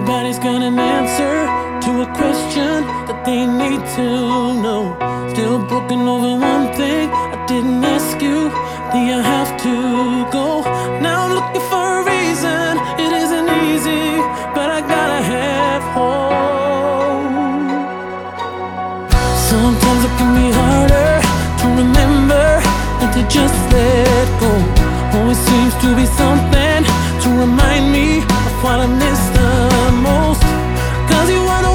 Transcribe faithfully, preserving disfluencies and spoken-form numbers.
Everybody's got an answer to a question that they need to know. Still broken over one thing I didn't ask you. Do you have to go? Now I'm looking for a reason. It isn't easy, but I gotta have hope. Sometimes it can be harder to remember than to just let go. Always seems to be something to remind me of what I miss the most. Cause you wanna